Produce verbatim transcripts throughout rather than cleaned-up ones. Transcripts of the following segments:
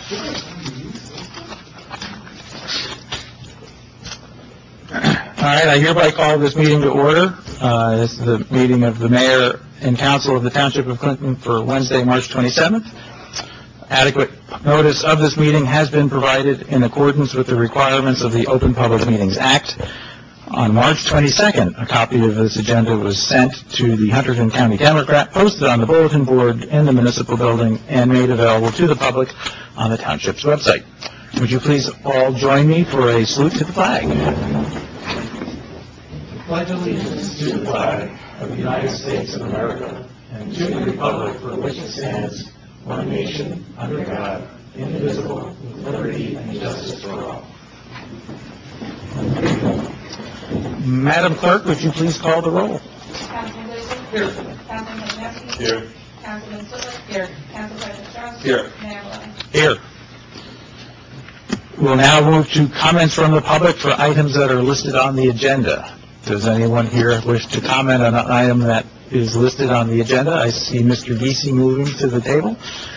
All right, I hereby call this meeting to order. Uh, this is the meeting of the Mayor and Council of the Township of Clinton for Wednesday, March twenty-seventh. Adequate notice of this meeting has been provided in accordance with the requirements of the Open Public Meetings Act. On March twenty-second, a copy of this agenda was sent to the Hunterdon County Democrat, posted on the bulletin board in the municipal building, and made available to the public on the township's website. Would you please all join me for a salute to the flag? I pledge allegiance to the flag of the United States of America and to the republic for which it stands, one nation, under God, indivisible, with liberty and justice for all. Madam Clerk, would you please call the roll? Councilman Gleason? Here. Councilman Kuzminski? Here. Councilman Slick? Here. Council President Strauss? Here. Mayor Maloney? Here. We'll now move to comments from the public for items that are listed on the agenda. Does anyone here wish to comment on an item that is listed on the agenda? I see Mister Giese moving to the table.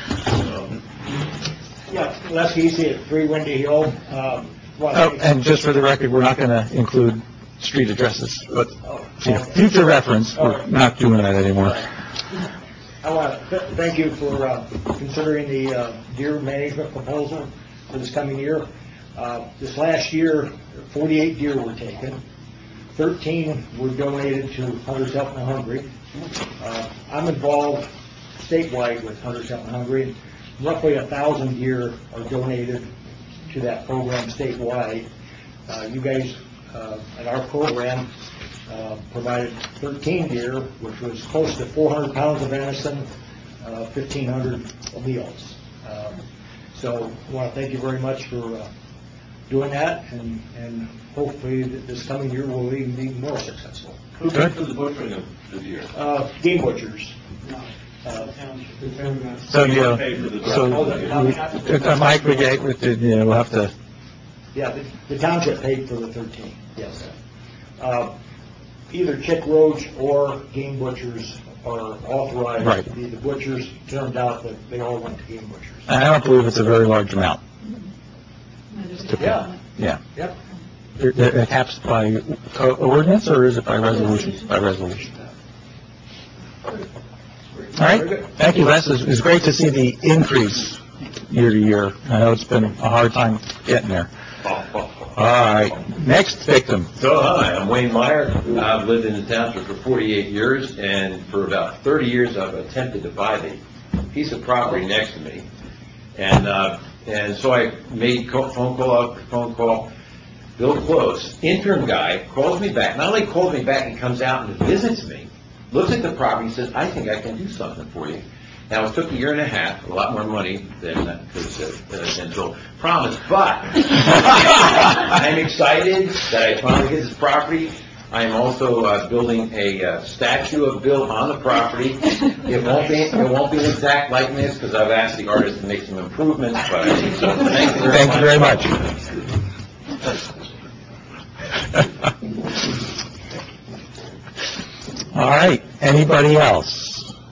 Yeah, Les Giese at three Windy Hill. Um, oh, and just for the record, we're not going to include street addresses, but you know, future reference, we're not doing that anymore. I want to th- thank you for uh, considering the uh, deer management proposal for this coming year. Uh, this last year, forty-eight deer were taken. thirteen were donated to Hunters Helping the Hungry. Uh, I'm involved statewide with Hunters Helping the Hungry. Roughly a thousand deer are donated to that program statewide. Uh, you guys uh, at our program uh, provided thirteen deer, which was close to four hundred pounds of venison, uh, fifteen hundred meals. Um, so I want to thank you very much for uh, doing that, and, and hopefully this coming year will even be more successful. Who paid for the butchering of the deer? Uh, game butchers. Uh, So, you know, Paid for the so uh, Mike Brigade, with the, you know, we'll have to. Yeah, the, the township paid for the thirteen, yes. Uh, either Chick Roach or game butchers are authorized. Right. The, the butchers turned out that they all went to game butchers. I don't believe it's a very large amount. Yeah. Yeah. Yep. It, it caps by co- ordinance, or is it by resolution? By resolution. All right. Thank you, Les. It's, it's great to see the increase year to year. I know it's been a hard time getting there. All right. Next victim. So, hi, I'm Wayne Meyer. I've lived in the township for forty-eight years, and for about thirty years I've attempted to buy the piece of property next to me. And uh, and so I made co- phone call after phone call. Bill Close, interim guy, calls me back. Not only calls me back, he comes out and visits me, looks at the property, and says, I think I can do something for you. Now, it took a year and a half, a lot more money than uh, than Bill promised, but I'm excited that I finally get this property. I am also uh, building a uh, statue of Bill on the property. It won't be it won't be an exact likeness because I've asked the artist to make some improvements. But I think so. Thank you very Thank much. you very much. All right. Anybody else?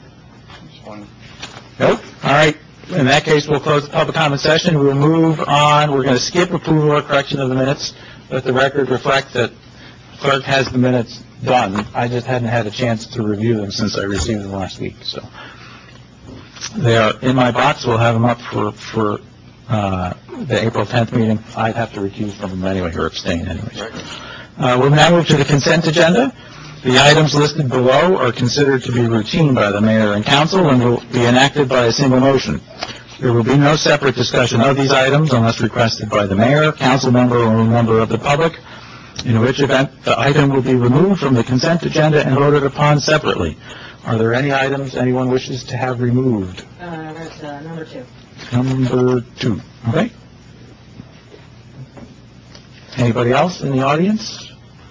Nope. All right. In that case, we'll close the public comment session. We'll move on. We're going to skip approval or correction of the minutes. Let the record reflect that clerk has the minutes done. I just hadn't had a chance to review them since I received them last week. So they are in my box. We'll have them up for for uh, the April tenth meeting. I'd have to recuse from them anyway, or abstain anyway. Uh, we'll now move to the consent agenda. The items listed below are considered to be routine by the mayor and council and will be enacted by a single motion. There will be no separate discussion of these items unless requested by the mayor, council member, or a member of the public, in which event the item will be removed from the consent agenda and voted upon separately. Are there any items anyone wishes to have removed? Uh, that's uh, number two. Number two. Okay. Anybody else in the audience?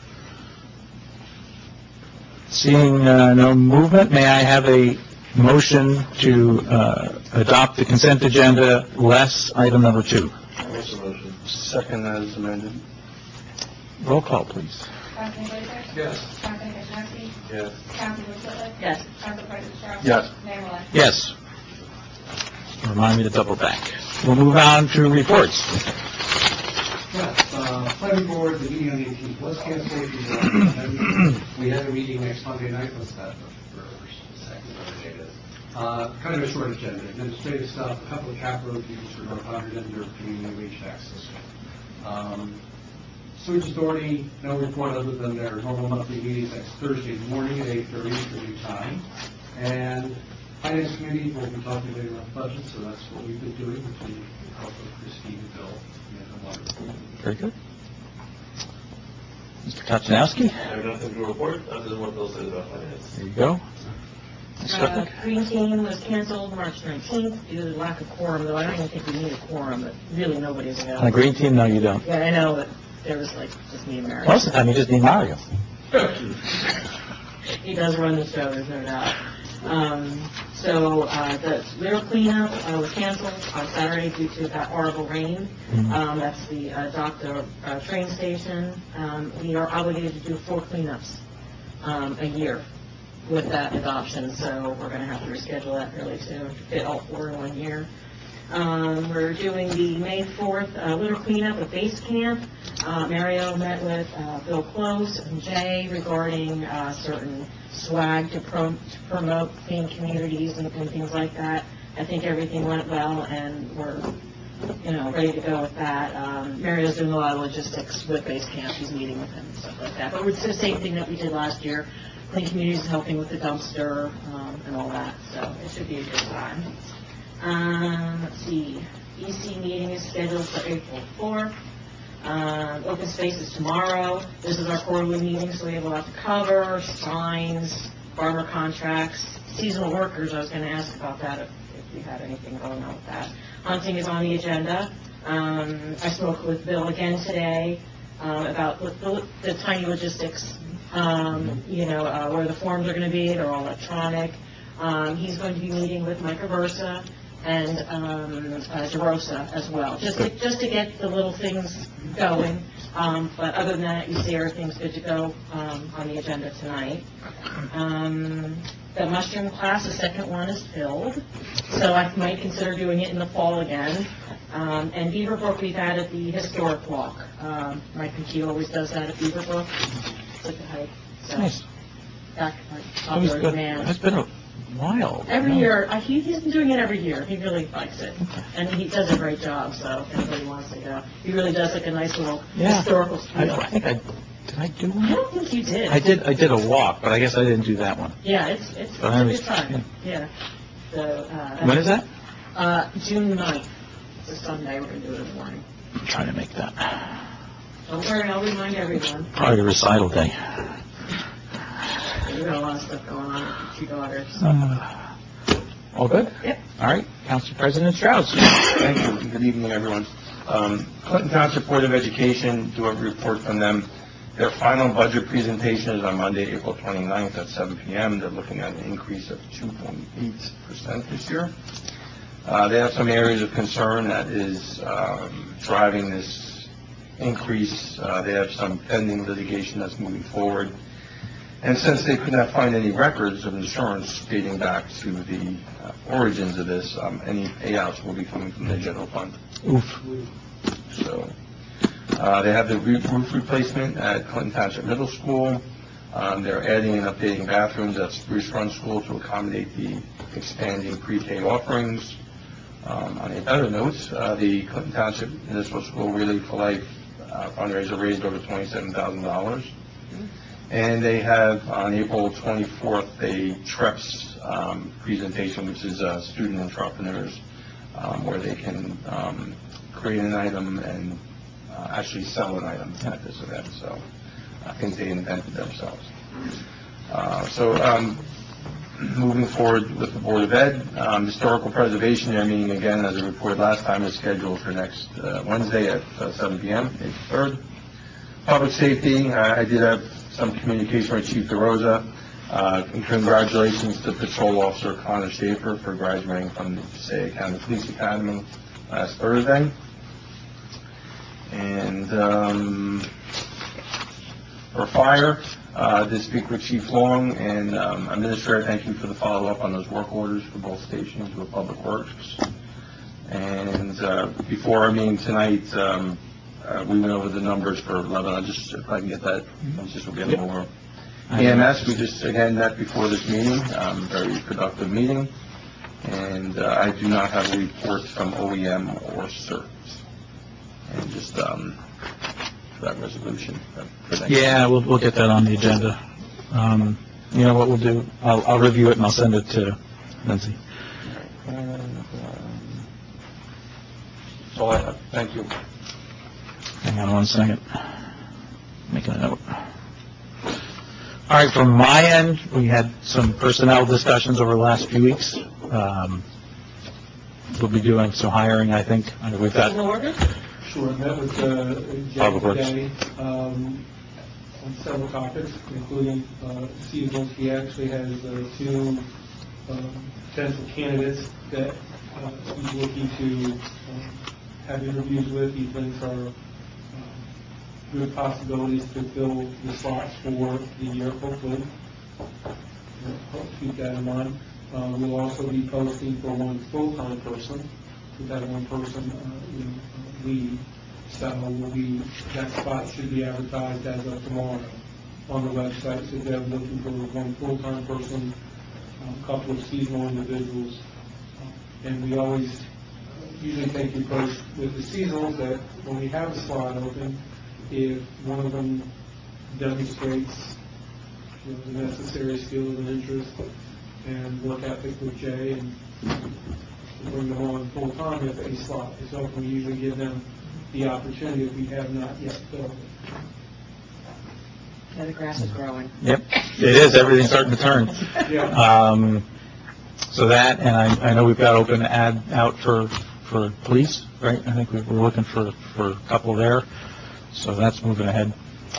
Seeing uh, no movement, may I have a motion to uh, adopt the consent agenda less item number two? Second as amended. Roll call, please. Councilman Gleason? Yes. Councilman Kuzminski? Yes. Councilman Slick? Yes. Council President Strauss? Yes. Mayor Maloney? Yes. Remind me to double back. we'll move on to reports. Yes, uh, planning board, the meeting on the eighteenth was canceled. Uh, We have a meeting next Monday night, what's that, the first, second, whatever it is. Uh, kind of a short agenda, administrative stuff, a couple of cap road fees for North Hundred and their community H V A C system. Um, Sewage Authority, no report other than their normal monthly meetings next Thursday morning at eight thirty for new time. And Finance Committee, we'll be talking later about budget, so that's what we've been doing between the help of Christine and Bill. And wonderful. Very good. Mister Kaczynowski? I have nothing to report, other than what Bill said about finance. There you go. Miz Uh, Strickland? Green Team was canceled March nineteenth due to the lack of quorum, though I don't even think we need a quorum, but really nobody's On the available. green team, no, you don't. Yeah, I know, but there was like just me and Mary. Most of the time, you just need Mario. He does run the show, there's no doubt. Um, so, uh, the litter cleanup uh, was canceled on Saturday due to that horrible rain. Mhm. Um, that's the uh, Doctor uh, train station. Um, we are obligated to do four cleanups um, a year with that adoption, so we're going to have to reschedule that fairly soon to fit all four in one year. Um, we're doing the May fourth uh, litter cleanup at Base Camp. Uh, Mario met with uh, Bill Close and Jay regarding uh, certain swag to, pro- to promote clean communities and, and things like that. I think everything went well, and we're, you know, ready to go with that. Um, Mario's doing a lot of logistics with Base Camp. He's meeting with them and stuff like that. But it's the same thing that we did last year. Clean Communities is helping with the dumpster um, and all that, so it should be a good time. Um, let's see, E C meeting is scheduled for April fourth. Uh, open space is tomorrow. This is our quarterly meeting, so we have a lot to cover, signs, farmer contracts, seasonal workers. I was going to ask about that if, if we had anything going on with that. Hunting is on the agenda. Um, I spoke with Bill again today um, about the, the, the tiny logistics, um, you know, uh, where the forms are going to be. They're all electronic. Um, he's going to be meeting with Mike Aversa and um, uh, DeRosa as well, just to, just to get the little things going. Um, but other than that, you see everything's good to go um, on the agenda tonight. Um, the mushroom class, the second one is filled, so I might consider doing it in the fall again. Um, and Beaverbrook, we've added the historic walk. Um, Mike McKee always does that at Beaverbrook. It's like a hike. So Nice. back, like, That was popular good. demand. It's been a while. Every No. year, uh, he, he's been doing it every year. He really likes it. And he does a great job, so if anybody wants to go. He really does like a nice little Yeah. historical I, spiel. I think I, did I do I one? don't think you did. I did, I did a walk, but I guess I didn't do that one. Yeah, it's, it's, it's But I a was- good time. Yeah. So, uh, When is that? Uh, June ninth. It's a Sunday. We're going to do it in the morning. I'm trying to make that. Don't worry, I'll remind everyone. Probably a recital day. We've got a lot of stuff going on with the two daughters. Uh, All good? Yep. All right, Council President Strauss. Thank you. Good evening, everyone. Um, Clinton Township Board of Education, do a report from them. Their final budget presentation is on Monday, April twenty-ninth at seven p.m. They're looking at an increase of two point eight percent this year. Uh, They have some areas of concern that is um, driving this increase. Uh, They have some pending litigation that's moving forward. And since they could not find any records of insurance dating back to the uh, origins of this, um, any payouts will be coming from the general fund. Oof. So, uh, they have the roof roof replacement at Clinton Township Middle School. Um, they're adding and updating bathrooms at Spruce Run School to accommodate the expanding pre-K offerings. Um, on a better note, uh, the Clinton Township Municipal School Relay for Life uh, fundraiser raised over twenty-seven thousand dollars. And they have, on April twenty-fourth, a TREPS um, presentation, which is uh, student entrepreneurs, um, where they can um, create an item and uh, actually sell an item at this event. So I think they invented themselves. Uh, so um, moving forward with the Board of Ed, um, historical preservation, they're meeting again, as I reported last time, is scheduled for next uh, Wednesday at uh, seven p.m., April third. Public safety, uh, I did have some communication with Chief DeRosa. Uh, and congratulations to Patrol Officer Connor Schaefer for graduating from the Passaic County Police Academy last Thursday. And um, for fire, uh, did speak with Chief Long and um, Administrator. Thank you for the follow-up on those work orders for both stations with Public Works. And uh, before our meeting tonight, um, uh, we went over the numbers for Lebanon, just if I can get that, just we'll get over. E M S, we just, again, met before this meeting, um, very productive meeting, and uh, I do not have a report from O E M or CERTS. And just um, that resolution. uh, for next Yeah, we'll, we'll get that on the agenda. Um, you know what we'll do? I'll, I'll review it and I'll send it to Lindsay. And, um, that's all I have. Thank you. Hang on one second. Making a note. All right, from my end, we had some personnel discussions over the last few weeks. Um, we'll be doing some hiring, I think. I mean, we've got, In order? Sure, met with uh, Jay Public Works. today um, on several topics, including uh, seasonals. He actually has uh, two um, potential candidates that uh, he's looking to um, have interviews with. He thinks are um, good possibilities to fill the slots for the year, hopefully. Uh, hope to keep that in mind. Uh, We'll also be posting for one full-time person. That one person, uh, you know, uh, leave. So will be, that spot should be advertised as of tomorrow on the website. So they're looking for one full-time person, a couple of seasonal individuals. Uh, And we always uh, usually take the approach with the seasonals that when we have a slot open, if one of them demonstrates, you know, the necessary skills and interest and work ethic with Jay and to bring them on full-time if a slot is open. We usually give them the opportunity if we have not yet filled it. Yeah, the grass is growing. yep, it is, everything's starting to turn. Yeah. Um, so that, and I, I know we've got open ad out for, for police, right? I think we- we're looking for, for a couple there, so that's moving ahead.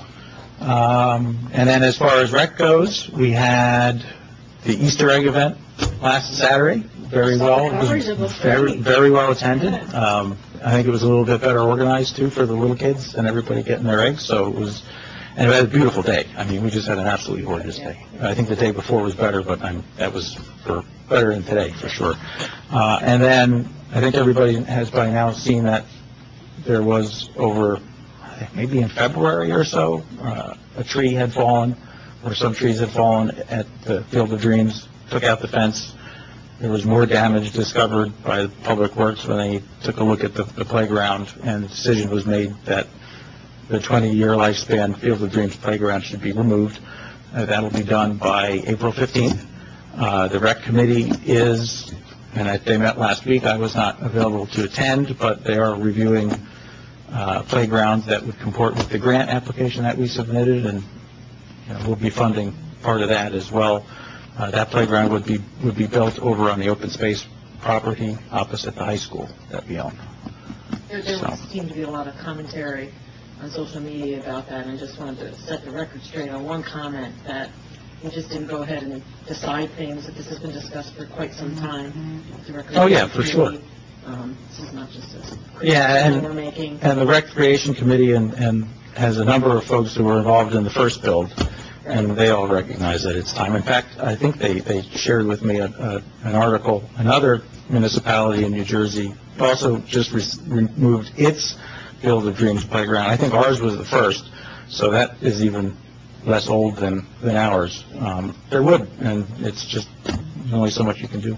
Um, and then as far as rec goes, we had the Easter egg event last Saturday, very well. It was Coverage, it was very, great. very well attended. Um, I think it was a little bit better organized too for the little kids and everybody getting their eggs, so it was, and it was a beautiful day. I mean, we just had an absolutely gorgeous day. I think the day before was better, but I'm, that was for, better than today, for sure. Uh, and then, I think everybody has by now seen that there was over, maybe in February or so, uh, a tree had fallen, or some trees had fallen at the Field of Dreams, took out the fence. There was more damage discovered by Public Works when they took a look at the, the playground, and the decision was made that the twenty-year lifespan Field of Dreams playground should be removed. Uh, that'll be done by April fifteenth. Uh, the rec committee is, and I, they met last week, I was not available to attend, but they are reviewing uh, playgrounds that would comport with the grant application that we submitted, and you know, we'll be funding part of that as well. Uh, that playground would be, would be built over on the open space property opposite the high school that we own. There, there So. seemed to be a lot of commentary on social media about that, and I just wanted to set the record straight on one comment that we just didn't go ahead and decide things, that this has been discussed for quite some time. The record- Oh, yeah, for sure. Um, this is not just a Yeah, and- we're making. And the Recreation Committee and, and has a number of folks who were involved in the first build, and they all recognize that it's time. In fact, I think they, they shared with me a, a, an article, another municipality in New Jersey also just re- removed its Field of Dreams playground. I think ours was the first, so that is even less old than, than ours. Um, there would, and it's just, there's only so much you can do.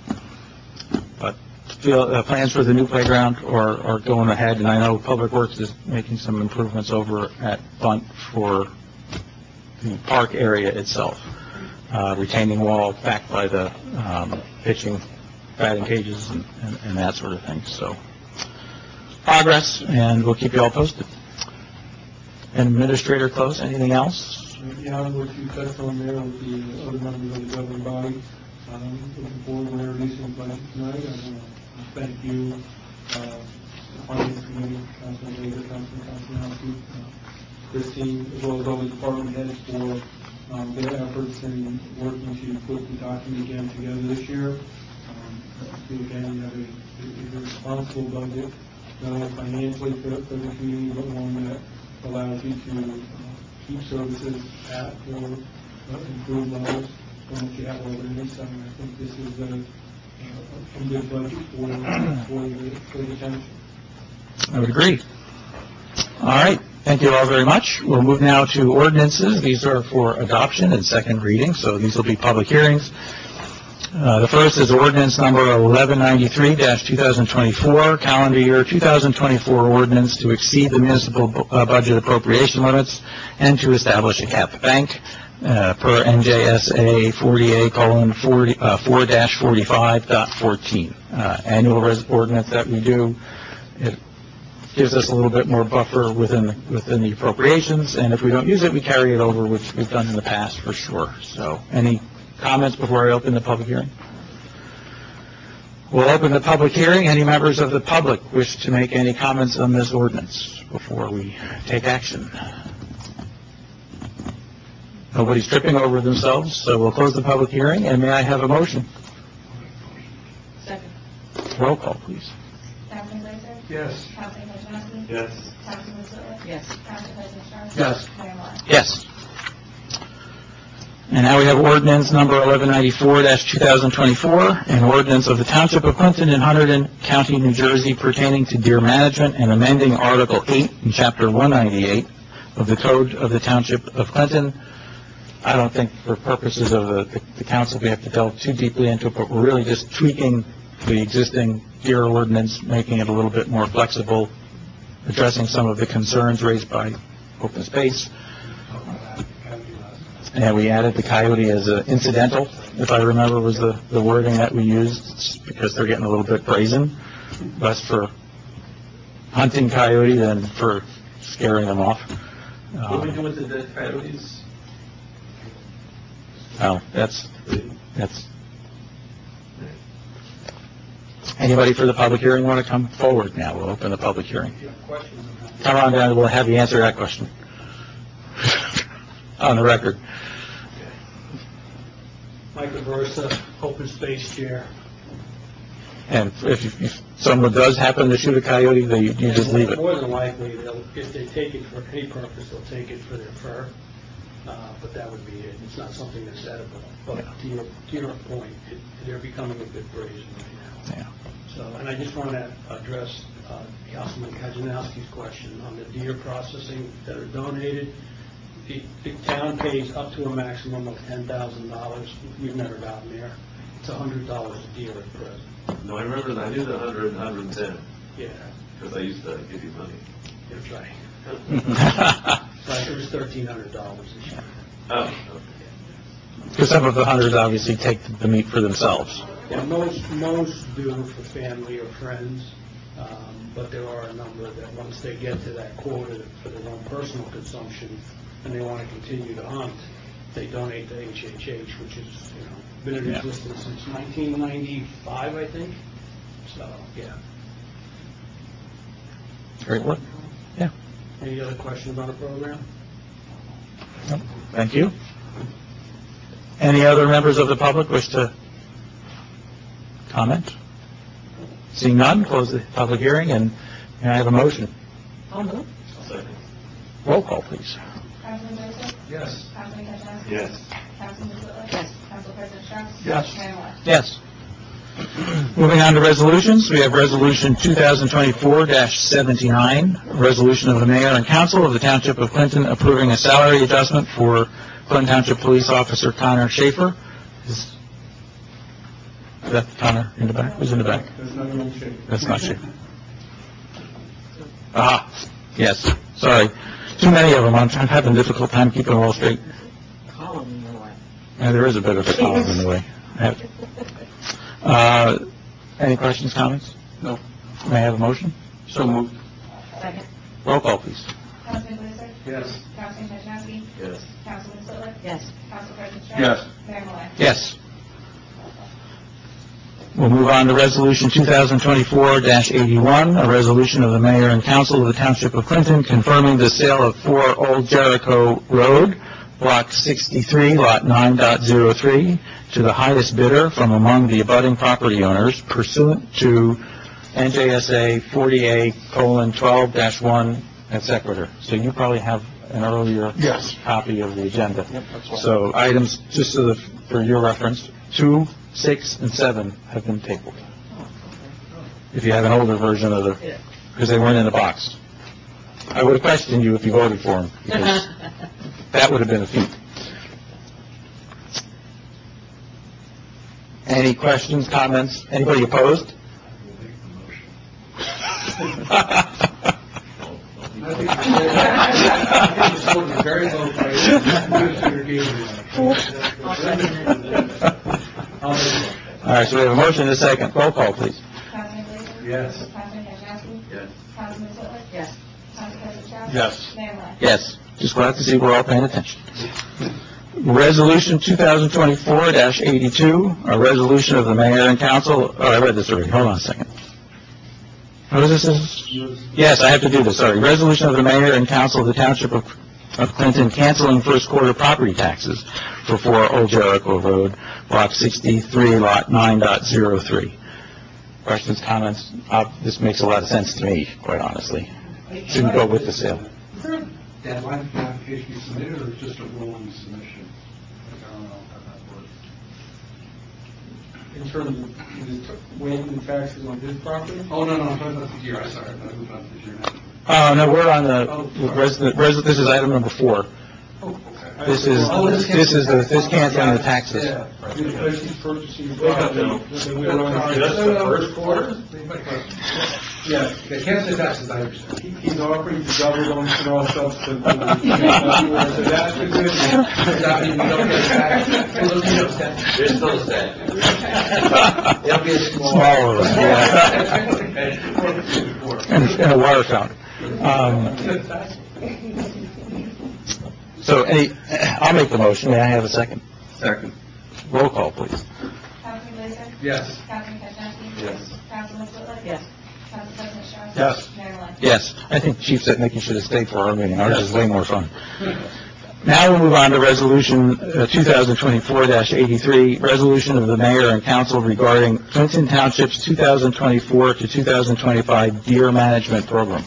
But feel, uh, plans for the new playground are, are going ahead, and I know Public Works is making some improvements over at Bunt for the park area itself. Uh, retaining wall backed by the um, pitching, batting cages, and, and, and that sort of thing. So progress, and we'll keep you all posted. Administrator Close, anything else? Beyond what you touched on there with the other members of the governing body, um, looking forward to introducing the budget tonight. I want to thank you, uh, the Finance Committee, Councilman Baker, Councilman Councilman uh, Christine, as well as all the department heads for um, their efforts in working to put the document again together this year. Um, I feel again, you have a, a responsible budget, not only financially for, for the community, but one that allows you to uh, keep services at or uh, improve levels from what you have already. So I think this is a, a good budget for, for the, for the township. I would agree. All right, thank you all very much. We'll move now to ordinances. These are for adoption and second reading, so these will be public hearings. Uh, the first is ordinance number eleven ninety-three dash twenty twenty-four, calendar year two thousand twenty-four ordinance to exceed the municipal bu- uh, budget appropriation limits and to establish a cap bank uh, per N J S A forty-eight colon four dash forty-five dot fourteen. Uh, annual res- ordinance that we do. It gives us a little bit more buffer within the, within the appropriations, and if we don't use it, we carry it over, which we've done in the past for sure. So, any comments before I open the public hearing? We'll open the public hearing. Any members of the public wish to make any comments on this ordinance before we take action? Nobody's tripping over themselves, so we'll close the public hearing, and may I have a motion? Second. Roll call, please. Councilman Glazer? Yes. Councilman Kuzmowski? Yes. Councilman Sutton? Yes. Council President Strong? Yes. Mayor Moore? Yes. And now we have ordinance number eleven ninety-four dash twenty twenty-four, an ordinance of the Township of Clinton in Hunterdon County, New Jersey pertaining to deer management and amending Article eight in Chapter one ninety-eight of the Code of the Township of Clinton. I don't think for purposes of the, the, the council we have to delve too deeply into it, but we're really just tweaking the existing deer ordinance, making it a little bit more flexible, addressing some of the concerns raised by open space. And we added the coyote as an incidental, if I remember was the, the wording that we used, because they're getting a little bit brazen, less for hunting coyote than for scaring them off. What do we do Um, with the dead coyotes? well, that's, that's, anybody for the public hearing want to come forward now? We'll open the public hearing. Come on down, we'll have you answer that question. On the record. Michael Versa, Open Space Chair. And if, if someone does happen to shoot a coyote, they, you just leave it. More than likely, they'll, if they take it for any purpose, they'll take it for their fur, uh, but that would be it. It's not something that's edible. But to your, to your point, it, they're becoming a bit brazen right now. Yeah. So, and I just want to address uh, Councilman Kajanowski's question on the deer processing that are donated. The, the town pays up to a maximum of ten thousand dollars. We've never gotten there. It's one hundred dollars a deer at present. No, I remember, that. I knew the hundred and hundred and ten, Yeah, because I used to give you money. that's right. So it was thirteen hundred dollars this year. Oh, okay. Because some of the hunters obviously take the meat for themselves. Yeah, most, most do for family or friends, um, but there are a number that once they get to that quota for their own personal consumption, and they want to continue to hunt, they donate to H H H, which has, you know, been in Yeah. existence since nineteen ninety-five, I think. So, yeah. Great work. Yeah. Any other questions on the program? Thank you. Any other members of the public wish to comment? Seeing none, close the public hearing, and may I have a motion? I'll move. Second. Roll call, please. Councilman Glazer? Yes. Councilman Kuzmowski? Yes. Councilman Sutton? Yes. Council President Strong? Yes. Mayor Moore? Yes. Moving on to resolutions, we have Resolution two thousand twenty-four dash seventy-nine, a resolution of the mayor and council of the Township of Clinton approving a salary adjustment for Clinton Township Police Officer Connor Schaefer. Is is that Connor in the back? Who's in the back? That's not an old shape. That's not Schaefer. Ah, yes, sorry. Too many of them. I'm I'm having a difficult time keeping them all straight. Column in the way. Yeah, there is a bit of a column in the way. I have- Uh, any questions, comments? No. May I have a motion? So moved. Second. Roll call, please. Councilman Glazer? Yes. Councilman Kuzmowski? Yes. Councilman Sutton? Yes. Council President Strong? Yes. Mayor Moore? Yes. We'll move on to Resolution two thousand twenty-four dash eighty-one, a resolution of the mayor and council of the Township of Clinton confirming the sale of four Old Jericho Road, Block sixty-three, Lot nine point oh three, to the highest bidder from among the abutting property owners pursuant to N J S A forty-eight colon twelve dash one et cetera. So you probably have an earlier Yes. copy of the agenda. that's fine. So items, just so that, for your reference, two, six, and seven have been tabled. If you have an older version of the, because they weren't in the box. I would have questioned you if you voted for them, because that would have been a feat. Any questions, comments? Anybody opposed? I think it's sold at a very low price. Commissioner gave me All right, so we have a motion and a second. Roll call, please. Councilman Glazer? Yes. Councilman Kaczynski? Yes. Councilman Sitler? Yes. Council President Strauss? Yes. Mayor White? Yes. Just glad to see we're all paying attention. Resolution two thousand twenty-four dash eighty-two, a resolution of the mayor and council, oh, I read this already, hold on a second. What is this? Yes, I have to do this, sorry. Resolution of the mayor and council of the township of of Clinton canceling first quarter property taxes for four Old Jericho Road, block sixty-three, lot nine dot zero three. Questions, comments? Uh, this makes a lot of sense to me, quite honestly. Shouldn't go with the sale. Is there a deadline for the application to be submitted, or just a rolling submission? Like, I don't know how that works. In terms of the waiving the taxes on this property? Oh, no, no, I'm talking about the year, I'm sorry, I'm moving on to the year now. Uh, no, we're on the, res- res- this is item number four. Oh, okay. This is, this is, the this canceling the taxes. Yeah. Because he's purchasing Wake up, property. Bill. then we were on- Just the first quarter? Yeah, They can't say taxes, I understand. he- he's offering to double them for all subsequent. So that's the good news. Does that mean we don't get a tax? Hey, look, you know, that- There's still a statute. It'll be a small. Smaller one, yeah. yeah. And and a water fountain. Um, So, any, I'll make the motion. May I have a second? Second. Roll call, please. Councilman Glazer? Yes. Councilman Kaczynski? Yes. Councilman Sitler? Yes. Council President Strauss? Yes. Mayor White? Yes, I think Chief said Nick, you should have stayed for our meeting. Ours is way more fun. Now we'll move on to Resolution uh, two thousand twenty-four dash eighty-three, resolution of the mayor and council regarding Clinton Township's two thousand twenty-four to two thousand twenty-five deer management program.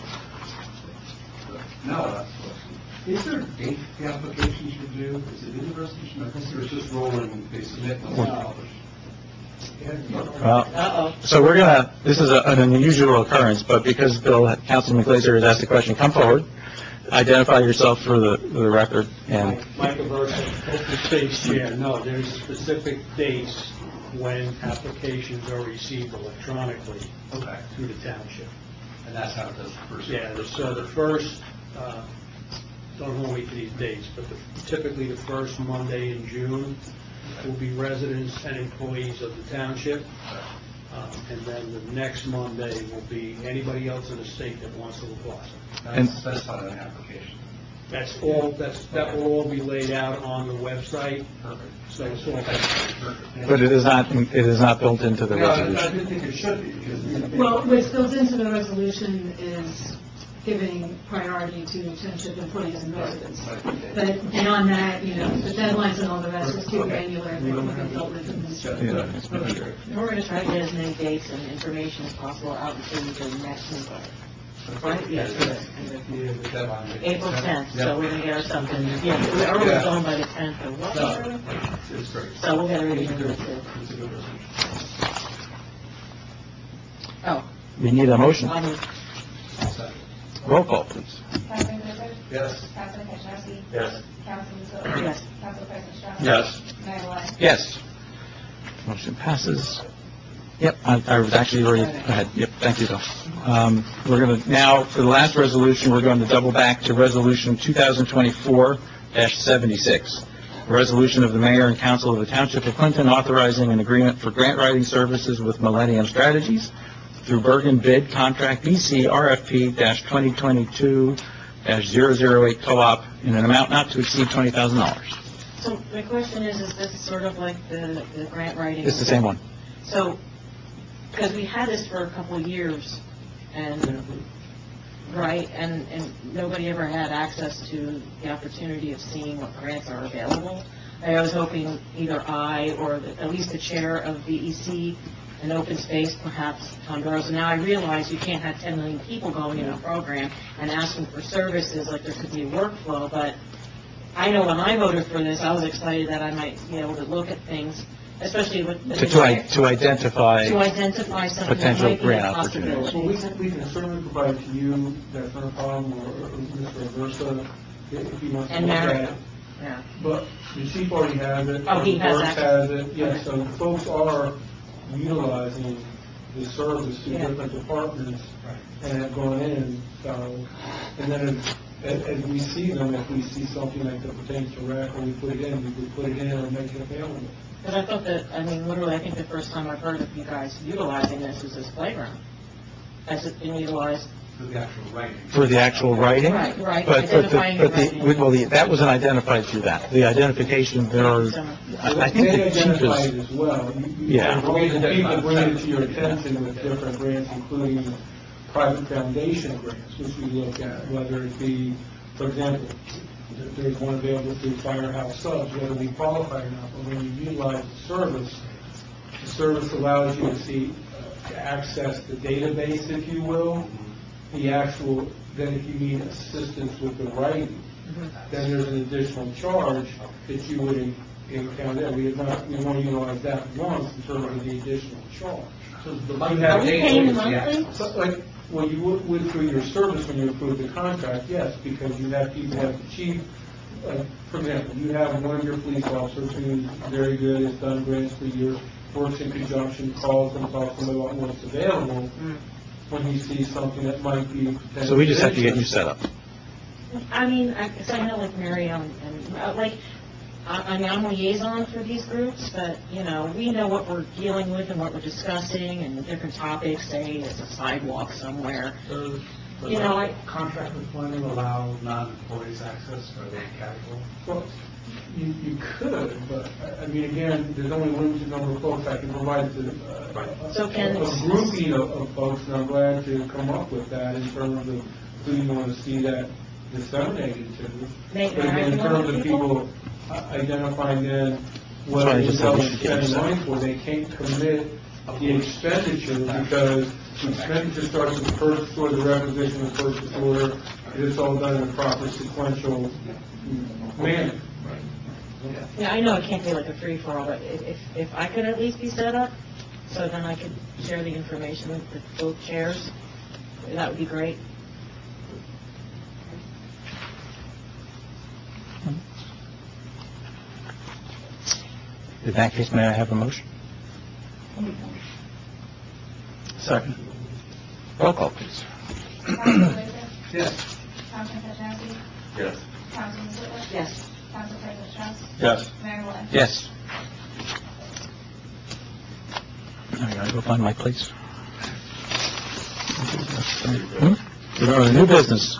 No, that's, is there a date the application should do? Is it in the resolution? I guess it was just rolling, they submit and it's published. Well, Uh-oh. so we're gonna, this is a- an unusual occurrence, but because Bill, Councilman Glazer has asked the question, come forward, identify yourself for the, for the record, and, Mike Aversa, Open Space Chair. No, there's specific dates when applications are received electronically Okay. through the township. And that's how it does the first. Yeah, so the first, uh, don't hold me to these dates, but the- typically the first Monday in June will be residents and employees of the township. Um, And then the next Monday will be anybody else in the state that wants to apply. And- That's specified in the application. That's all, that's, that will all be laid out on the website, Perfect. so it's all. Perfect. but it is not, it is not built into the Yeah, I I resolution. didn't think it should be, because. Well, what's built into the resolution is giving priority to township employees and residents. But beyond that, you know, the deadlines and all the rest is too granular, and they will be dealt with in this. Yeah, it's not sure. We're going to try to get as many dates and information as possible out until the next meeting. Right? Yes, good. April tenth, so we're going to get our something, yeah, we're already Yeah. going by the tenth of what? No, it's great. So we'll get everything in the too. It's a good resolution. Oh, We need a motion. I'll move. Roll call, please. Councilman Glazer? Yes. Councilman Kaczynski? Yes. Councilman Sitler? Yes. Council President Strauss? Yes. Mayor White? Yes. Motion passes. Yep, I, I was actually already, go ahead. Yep, thank you, Bill. Um, we're going to, now, for the last resolution, we're going to double back to Resolution two thousand twenty-four dash seventy-six. A resolution of the mayor and council of the Township of Clinton authorizing an agreement for grant writing services with Millennium Strategies through Bergen Bid Contract B C R F P twenty twenty-two dash zero zero eight co-op in an amount not to exceed twenty thousand dollars. So my question is, is this sort of like the, the grant writing? It's the same one. So, because we had this for a couple of years, and, right, and, and nobody ever had access to the opportunity of seeing what grants are available. I was hoping either I or the- at least the chair of B E C an open space perhaps on Burroughs. And now I realize you can't have ten million people going in a program and asking for services, like there could be a workflow, but I know when I voted for this, I was excited that I might be able to look at things, especially with the... To, to, i- to identify, To identify something that potential might be a grant opportunities. Well, we possibility. can, we can certainly provide to you, that's not a problem, or or Mister Aversa, if you want to And look at Mary. it. Yeah. But the chief already has it. Oh, he has Burke access. has it, yes, Okay. so folks are utilizing the service through Yeah. different departments and have gone in, so, and then as, as we see them, if we see something like that pertains to rec, or we put it in, we could put it in or make it available. Because I thought that, I mean, literally, I think the first time I've heard of you guys utilizing this is this playground. Has it been utilized? For the actual writing. for the actual writing. Right, right, But, but, the- identifying but and the, writing. well, the- that wasn't identified through that. The identification, there are, I I think They the chief identify it is, as well. You- you- Yeah. People bring it to your attention with different grants, including private foundation grants, which we look at, whether it be, for example, th- there's one available through Firehouse Subs, whether we qualify or not, but when you utilize the service, the service allows you to see, uh, to access the database, if you will, the actual, then if you need assistance with the writing, then there's an additional charge that you would en- encounter. We have not, we want to utilize that once in terms of the additional charge. So the You money have- Are we paying is the monthly? access. So, like, well, you would, would through your service when you approve the contract, yes, because you have people like the chief, like, for example, you have one of your police officers who's very good, has done grants for years, works in conjunction, calls and talks to them about what's available, when he sees something that might be. so we just have to get you set up. I mean, I, 'cause I know like Mary Ellen, and, uh, like, I, I mean, I'm a liaison for these groups, but, you know, we know what we're dealing with and what we're discussing and the different topics, say it's a sidewalk somewhere. Does the You know, I- contract with Fleming allow non-employees access for the capital? Well, you, you could, but, I- I mean, again, there's only a limited number of folks I can provide to, uh, So can- a grouping of, of folks, and I'm glad to come up with that in terms of who you want to see that disseminated to. Make But again, in that terms of people? people uh, identifying then what Sorry, it is just they'll a be little spending bit. money for, they can't commit the expenditure because the expenditure starts with purchase order, the requisition of purchase order, and it's all done in a proper sequential manner. Yeah, I know it can't be like a free-for-all, but if, if, if I could at least be set up, so then I could share the information with both chairs, that would be great. In that case, may I have a motion? Second. Roll call, please. Councilman Glazer? Yes. Councilman Kazanowski? Yes. Councilman Butler? Yes. Council President Strauss? Yes. Mayor Moore? Yes. I gotta go find my place. Hmm? We're going to new business.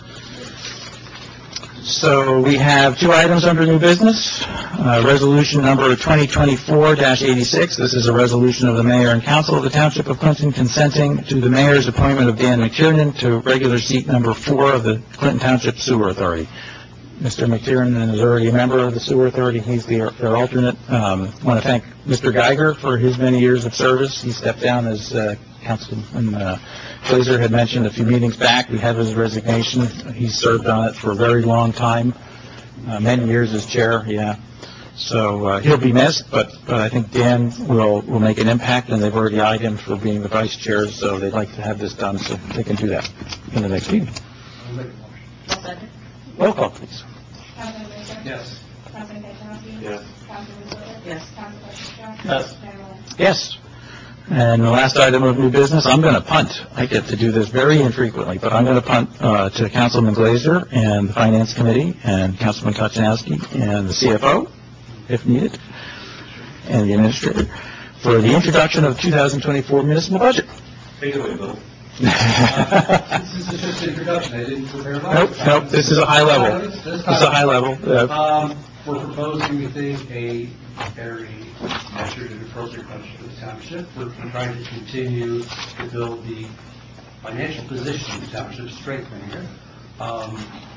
So we have two items under new business. Uh, Resolution number twenty twenty-four eighty-six. This is a resolution of the mayor and council of the Township of Clinton consenting to the mayor's appointment of Dan McTiernan to regular seat number four of the Clinton Township Sewer Authority. Mister McTiernan is already a member of the Sewer Authority. He's the- their alternate. Um, I want to thank Mister Geiger for his many years of service. He stepped down as uh, Councilman uh, Glazer had mentioned a few meetings back. We have his resignation. He served on it for a very long time, uh, many years as chair, yeah. So uh, he'll be missed, but, but I think Dan will, will make an impact, and they've already eyed him for being the vice chair, so they'd like to have this done so they can do that in the next meeting. I'll make a motion. I'll second. Roll call, please. Councilman Glazer? Yes. Councilman Kazanowski? Yes. Councilman Butler? Yes. Council President Strauss? Yes. Mayor Moore? Yes. And the last item of new business, I'm going to punt. I get to do this very infrequently, but I'm going to punt uh, to Councilman Glazer and the Finance Committee and Councilman Kochanowski and the C F O, if needed, and the Administrator, for the introduction of two thousand twenty-four municipal budget. Take it away, Bill. This is just an introduction, I didn't prepare much. Nope, nope, this is a high level. This This is a high level. Uh, Um, we're proposing, we think, a very measured and appropriate budget for the township. We're trying to continue to build the financial position of the township, strengthening it. Um,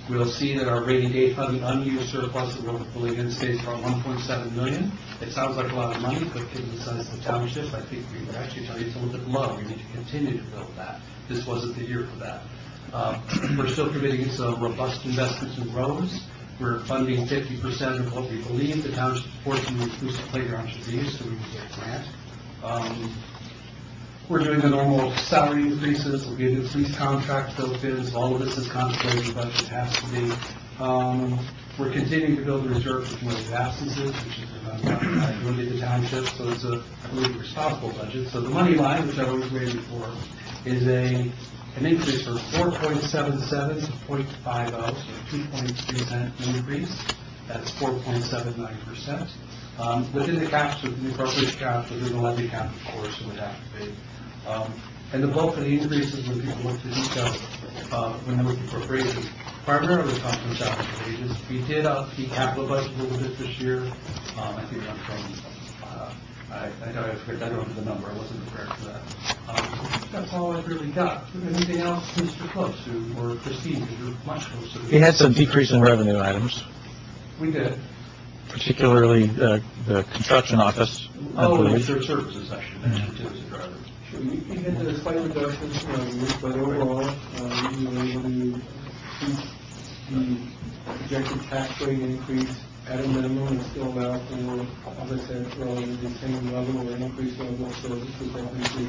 We'll see that our rainy day fund, the unused surplus that we're believing stays around one point seven million. It sounds like a lot of money, but given the size of the township, I think we would actually tell you it's a little bit low. We need to continue to build that. This wasn't the year for that. Uh, We're still committing some robust investments in roads. We're funding fifty percent of what we believe the township's portion of the inclusive playground should be, so we can get a grant. Um, We're doing the normal salary increases, we'll get a police contract built in, so all of this is contemplated in the budget, it has to be. Um, We're continuing to build a reserve for community absences, which is a really the township, so it's a, I believe, a responsible budget. So the money line, which I was waiting for, is a, an increase from four point seven seven to zero point five zero, so two point three cent increase. That's four point seven nine percent. Um, within the caps, within the appropriate caps, within the levy cap, of course, it would have to be. Um, and the bulk of the increases, when people look at the details, uh, when they look at appropriations, primarily come from salary wages. We did up the capital budget a little bit this year. Um, I think I'm from, uh, I, I don't, I forget, I don't have the number, I wasn't prepared for that. Um, that's all I've really got. Anything else, Mister Close, who, or Christine, because you're much closer. We had some decrease in revenue items, We did. particularly uh, the construction office, I Oh, and believe. shared services, I should mention, too, as a driver. Sure, You you had the slight reductions, you know, but overall, uh, you were able to keep the projected tax rate increase at a minimum and still allow for, as I said earlier, the same level or increased level of services that we see.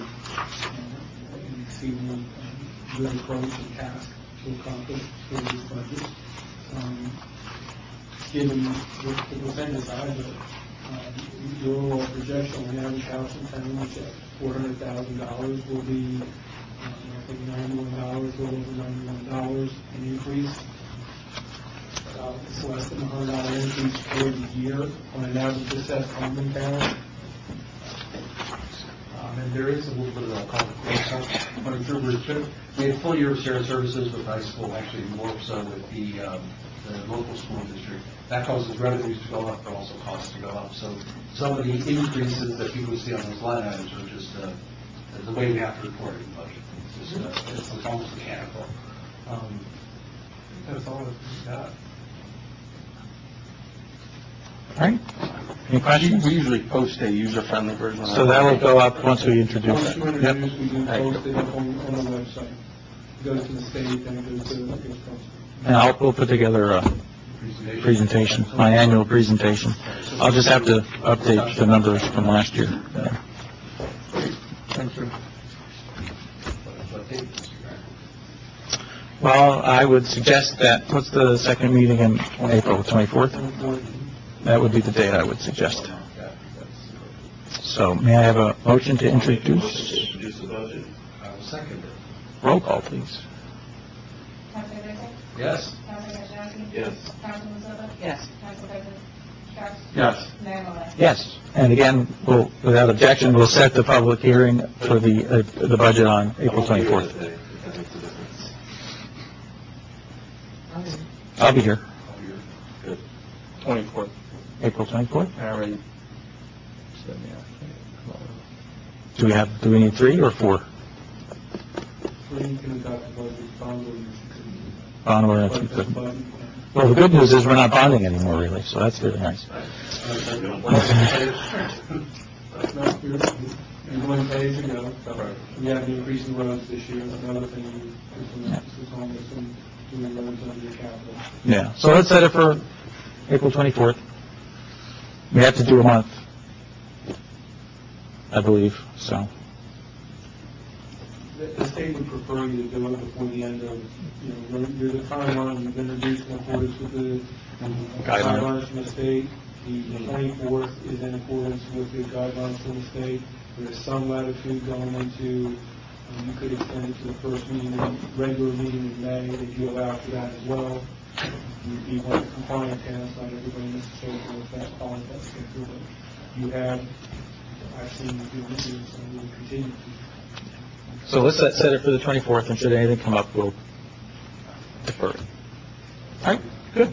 Uh, exceeding uh, good approach and task to accomplish for this budget. Um, given the, the percentage size of it, um, the overall projection on average house in town, which at four hundred thousand dollars will be, um, I think ninety-one dollars, a little over ninety-one dollars an increase. Uh, it's less than a hundred dollar increase for the year on an average assessed home in town. Um, and there is a little bit of, I'll call it, growth stuff running through. We're- We had full year of shared services with high school, actually more so with the, um, the local school district. That causes revenues to go up, but also costs to go up. So some of the increases that people see on those line items are just, uh, the way we have to report it in the budget. It's just, uh, it's it's almost mechanical. Um, I think that's all I've got. All right? Any questions? We usually post a user-friendly version. of So that will go up once we introduce Once it. you Yep. introduce, we do post it up on, on the website. It goes to the state, and it goes to, it gets posted. And I'll, we'll put together a presentation, my annual presentation. I'll just have to update the numbers from last year. Yeah. Thank you. Well, I would suggest that, what's the second meeting in April, twenty-fourth? That would be the date I would suggest. So may I have a motion to introduce? Introduce the budget. I will second it. Roll call, please. Councilman Nixon? Yes. Councilman Orzachowski? Yes. Councilman Silva? Yes. Council President Sharp? Yes. Mayor Miller? Yes. And again, we'll, without objection, we'll set the public hearing for the, uh, the budget on April twenty-fourth. If that makes a difference. I'll be here, Good. twenty-fourth. April twenty-fourth. I already said, yeah. Do we have, do we need three or four? So you can adopt the budget, bond ordinance. Bond ordinance, we could. Well, the good news is we're not bonding anymore, really, so that's really nice. No, you're, you're going pay as you go. We have the increase in roads this year, another thing, you put some emphasis on with some doing roads under your capital. Yeah, so let's set it for April twenty-fourth. We have to do a month, I believe, so. The the state would prefer you to do it before the end of, you know, you're the timeline, you've introduced in accordance with the Guidelines. guidelines from the state. The twenty-fourth is in accordance with the guidelines from the state. There's some latitude going into, um, you could extend it to the first meeting, regular meeting in May, if you allow for that as well. You, you want compliant towns, not everybody necessarily with that on that schedule, but you have, I've seen you do this, and we will continue to. So let's set, set it for the twenty-fourth, and should anything come up, we'll defer it. All right, good.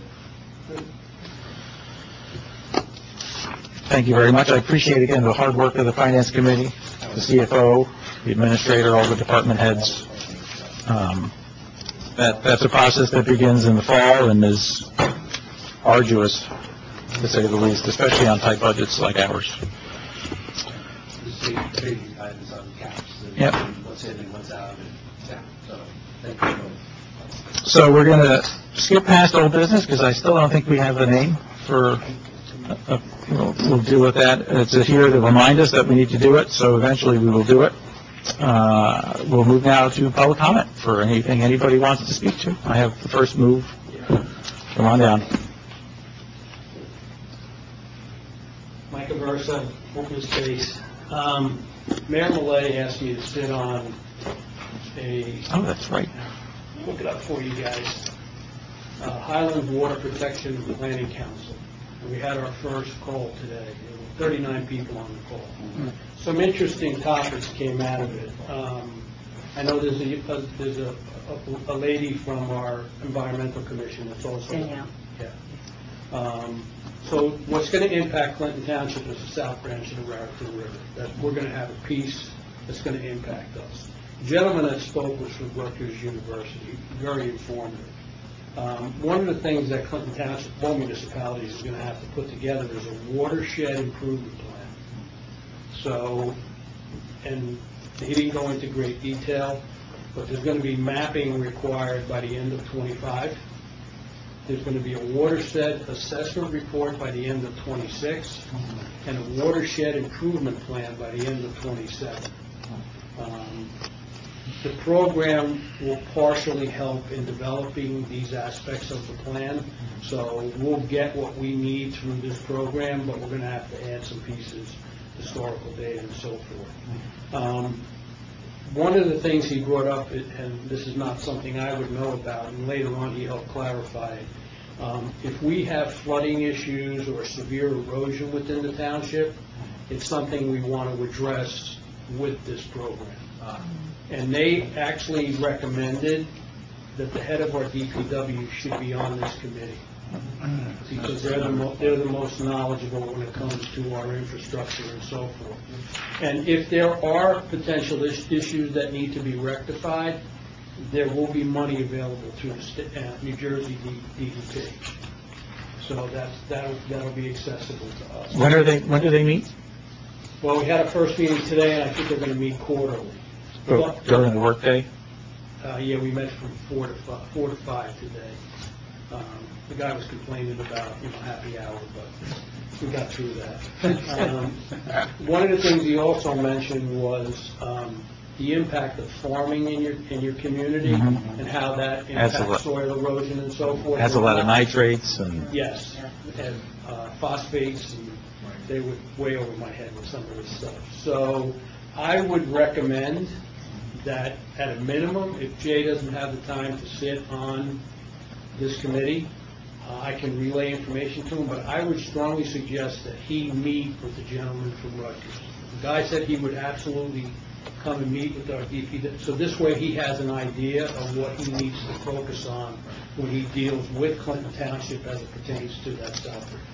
Thank you very much. I appreciate, again, the hard work of the Finance Committee, the C F O, the Administrator, all the department heads. Um, that, that's a process that begins in the fall and is arduous, to say the least, especially on tight budgets like ours. The state trading guidance on caps. and Yep. What's in and what's out. and- Yeah, so, thank you both. So we're going to skip past old business, because I still don't think we have a name for, uh, we'll, we'll deal with that. It's here to remind us that we need to do it, so eventually we will do it. Uh, we'll move now to public comment for anything anybody wants to speak to. I have the first move. Come on down. Mike Aversa, open space. Um, Mayor Malay asked me to sit on a, Oh, that's right. look it up for you guys, uh, Highland Water Protection and Planning Council. And we had our first call today. There were thirty-nine people on the call. Some interesting topics came out of it. Um, I know there's a, a- there's a, a- a lady from our environmental commission that's also. Danielle. Yeah. Um, So what's going to impact Clinton Township is the South Branch of the Raritan River, that we're going to have a piece that's going to impact us. The gentleman that spoke was from Rutgers University, very informative. Um, One of the things that Clinton Township, all municipalities, is going to have to put together is a watershed improvement plan. So, and he didn't go into great detail, but there's going to be mapping required by the end of twenty-five. There's going to be a watershed assessment report by the end of twenty-six, and a watershed improvement plan by the end of twenty-seven. Um, The program will partially help in developing these aspects of the plan, so we'll get what we need through this program, but we're going to have to add some pieces, historical data and so forth. Um, One of the things he brought up, and this is not something I would know about, and later on he helped clarify it, um, if we have flooding issues or severe erosion within the township, it's something we want to address with this program. And they actually recommended that the head of our D P W should be on this committee, because they're the, mo- they're the most knowledgeable when it comes to our infrastructure and so forth. And if there are potential is- issues that need to be rectified, there will be money available through the sta- uh, New Jersey D- DEP. So that's, that'll, that'll be accessible to us. When are they, when do they meet? Well, we had a first meeting today, and I think they're going to meet quarterly. Oh, During the workday? Uh, yeah, we met from four to five, four to five today. Um, the guy was complaining about, you know, happy hour, but we got through that. Um, one of the things he also mentioned was, um, the impact of farming in your, in your community Mhm. and how that Has a lot- impacts soil erosion and so forth. Has a lot of nitrates and... Yes, and uh, phosphates, and they were way over my head with some of this stuff. So I would recommend that at a minimum, if Jay doesn't have the time to sit on this committee, uh, I can relay information to him, but I would strongly suggest that he meet with the gentleman from Rutgers. The guy said he would absolutely come and meet with our D P W, so this way he has an idea of what he needs to focus on when he deals with Clinton Township as it pertains to that South Branch.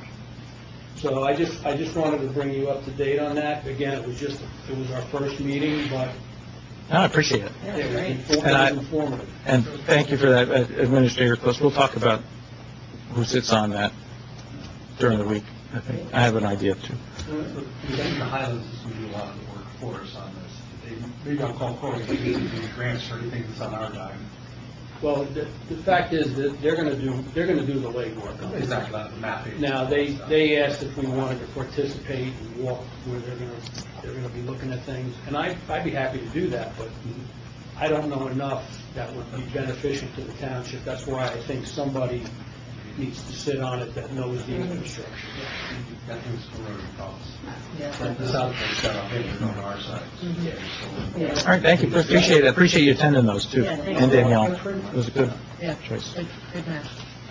So I just, I just wanted to bring you up to date on that. Again, it was just, it was our first meeting, but I appreciate it. Yeah, it was great. infor- And I- it was informative. And thank you for that, uh, Administrator Close. We'll talk about who sits on that during the week. I think, I have an idea too. I think the Highlands is going to do a lot of the work for us on this. They- Maybe I'll call Corey, if he needs any grants for anything that's on our dime. Well, the, the fact is that they're gonna do, they're gonna do the legwork on it. Exactly, the mapping. Now, they, they asked if we wanted to participate and walk where they're gonna, they're gonna be looking at things, and I, I'd be happy to do that, but I don't know enough that would be beneficial to the township. That's why I think somebody needs to sit on it that knows the infrastructure. That thing's eroding costs. Yeah. Like the South Branch got off hitting on our side. Yeah. All right, thank you. Appreciate it. Appreciate you attending those too. Yeah, thank And you. Danielle. It was a good Yeah. choice. Good, good match.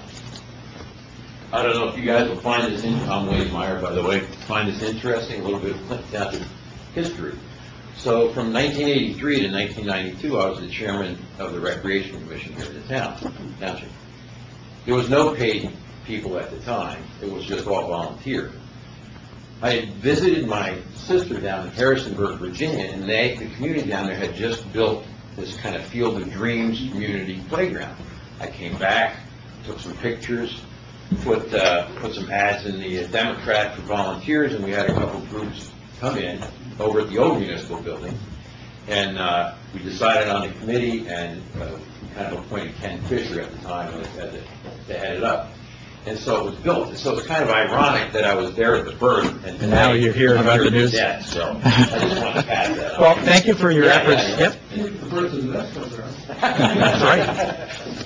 I don't know if you guys will find this, in- I'm Wayne Meyer, by the way, find this interesting, a little bit of Clinton Township history. So from nineteen eighty-three to nineteen ninety-two, I was the chairman of the Recreation Commission here in the town, township. There was no paid people at the time, it was just all volunteer. I had visited my sister down in Harrisonburg, Virginia, and they, the community down there had just built this kind of Field of Dreams community playground. I came back, took some pictures, put uh, put some ads in the Democrat for volunteers, and we had a couple groups come in over at the old municipal building. And uh, we decided on the committee, and uh, we kind of appointed Ken Fisher at the time as the, to head it up. And so it was built. So it's kind of ironic that I was there at the birth, and, And now you're hearing I'm about the here news. death, so I just want to pass that on. Well, thank you for your Yeah, efforts. yeah, yeah. Yep, The birth of the next one, there. that's right.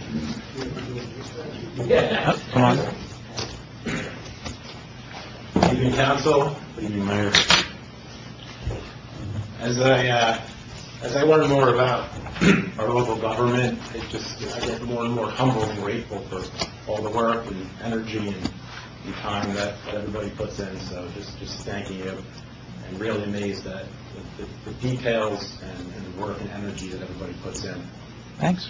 Yeah. Come on. Good evening, council. Good evening, mayor. As I, uh, as I learn more about our local government, it just, I get more and more humble and grateful for all the work and energy and, and time that, that everybody puts in. So just, just thanking you, and really amazed at the, the, the details and, and the work and energy that everybody puts in. Thanks.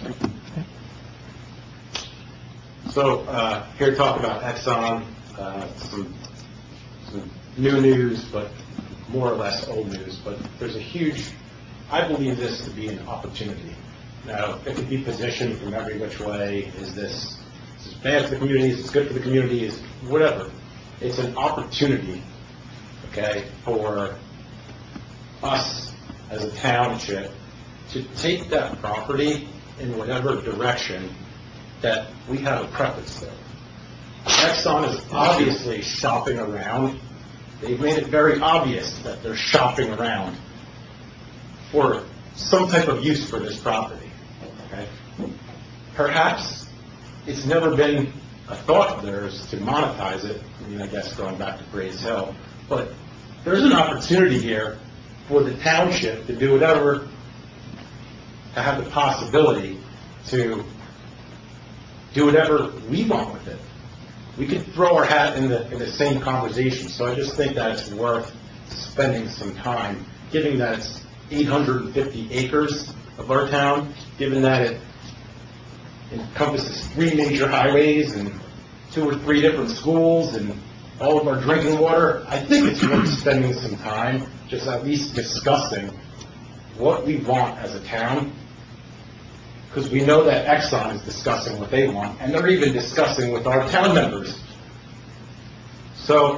So, uh, here to talk about Exxon, uh, some, some new news, but more or less old news, but there's a huge, I believe this to be an opportunity. Now, it could be positioned from every which way. Is this, is this bad for the community? Is this good for the community? Is whatever. It's an opportunity, okay, for us as a township to take that property in whatever direction that we have a preference there. Exxon is obviously shopping around. They've made it very obvious that they're shopping around for some type of use for this property. Okay? Perhaps it's never been a thought of theirs to monetize it. I mean, I guess going back to Grays Hill, but there's an opportunity here for the township to do whatever, to have the possibility to do whatever we want with it. We could throw our hat in the in the same conversation. So I just think that it's worth spending some time, given that it's eight hundred fifty acres of our town, given that it encompasses three major highways and two or three different schools and all of our drinking water. I think it's worth spending some time just at least discussing what we want as a town, because we know that Exxon is discussing what they want, and they're even discussing with our town members. So,